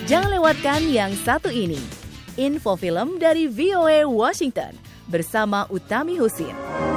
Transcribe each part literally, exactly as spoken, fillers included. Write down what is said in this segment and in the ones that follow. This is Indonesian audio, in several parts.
Jangan lewatkan yang satu ini. Info film dari V O A Washington bersama Utami Husin.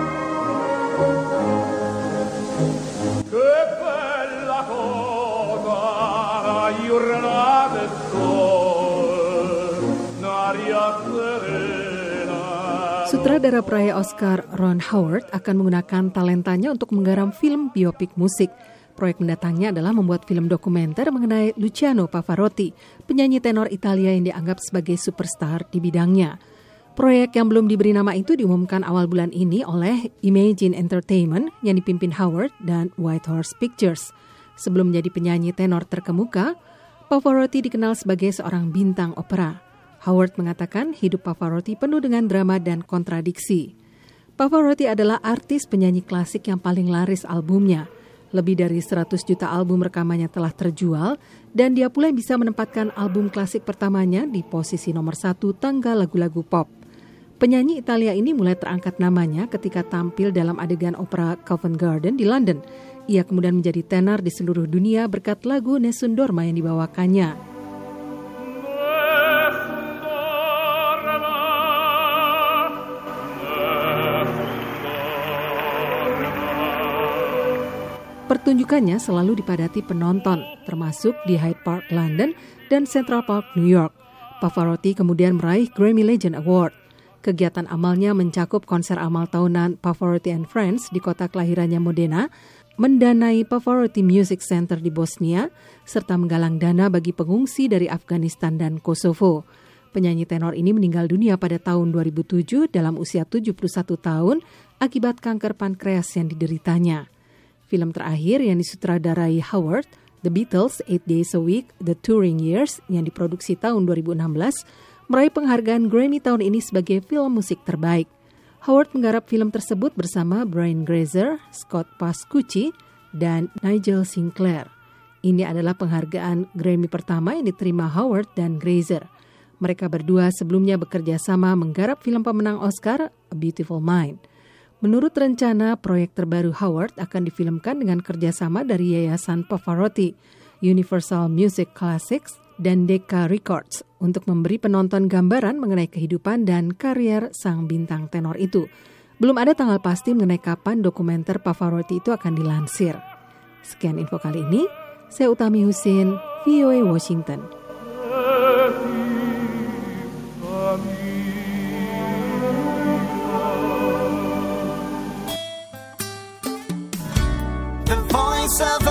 Sutradara peraih Oscar Ron Howard akan menggunakan talentanya untuk menggarap film biopik musik. Proyek mendatangnya adalah membuat film dokumenter mengenai Luciano Pavarotti, penyanyi tenor Italia yang dianggap sebagai superstar di bidangnya. Proyek yang belum diberi nama itu diumumkan awal bulan ini oleh Imagine Entertainment yang dipimpin Howard dan White Horse Pictures. Sebelum menjadi penyanyi tenor terkemuka, Pavarotti dikenal sebagai seorang bintang opera. Howard mengatakan hidup Pavarotti penuh dengan drama dan kontradiksi. Pavarotti adalah artis penyanyi klasik yang paling laris albumnya. Lebih dari seratus juta album rekamannya telah terjual dan dia pula bisa menempatkan album klasik pertamanya di posisi nomor satu tangga lagu-lagu pop. Penyanyi Italia ini mulai terangkat namanya ketika tampil dalam adegan opera Covent Garden di London. Ia kemudian menjadi tenar di seluruh dunia berkat lagu Nessun Dorma yang dibawakannya. Pertunjukannya selalu dipadati penonton, termasuk di Hyde Park, London, dan Central Park, New York. Pavarotti kemudian meraih Grammy Legend Award. Kegiatan amalnya mencakup konser amal tahunan Pavarotti and Friends di kota kelahirannya Modena, mendanai Pavarotti Music Center di Bosnia, serta menggalang dana bagi pengungsi dari Afghanistan dan Kosovo. Penyanyi tenor ini meninggal dunia pada tahun dua ribu tujuh dalam usia tujuh puluh satu tahun akibat kanker pankreas yang dideritanya. Film terakhir yang disutradarai Howard, The Beatles, Eight Days a Week, The Touring Years, yang diproduksi tahun dua ribu enam belas, meraih penghargaan Grammy tahun ini sebagai film musik terbaik. Howard menggarap film tersebut bersama Brian Grazer, Scott Pascucci, dan Nigel Sinclair. Ini adalah penghargaan Grammy pertama yang diterima Howard dan Grazer. Mereka berdua sebelumnya bekerja sama menggarap film pemenang Oscar, A Beautiful Mind. Menurut rencana, proyek terbaru Howard akan difilmkan dengan kerjasama dari Yayasan Pavarotti, Universal Music Classics, dan Decca Records untuk memberi penonton gambaran mengenai kehidupan dan karier sang bintang tenor itu. Belum ada tanggal pasti mengenai kapan dokumenter Pavarotti itu akan dilansir. Sekian info kali ini, saya Utami Husin, V O A Washington. Voice of